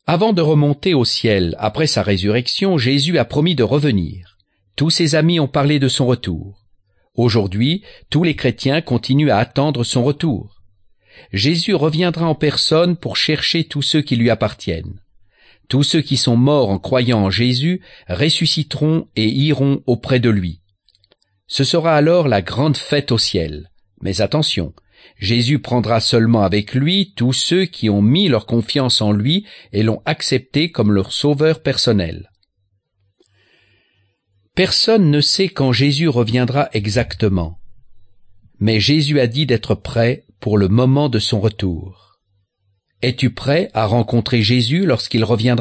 Avant de remonter au ciel après sa résurrection, Jésus a promis de revenir. Tous ses amis ont parlé de son retour. Aujourd'hui, tous les chrétiens continuent à attendre son retour. Jésus reviendra en personne pour chercher tous ceux qui lui appartiennent. Tous ceux qui sont morts en croyant en Jésus ressusciteront et iront auprès de lui. Ce sera alors la grande fête au ciel. Mais attention, Jésus prendra seulement avec lui tous ceux qui ont mis leur confiance en lui et l'ont accepté comme leur sauveur personnel. Personne ne sait quand Jésus reviendra exactement. Mais Jésus a dit d'être prêt pour le moment de son retour. Es-tu prêt à rencontrer Jésus lorsqu'il reviendra ?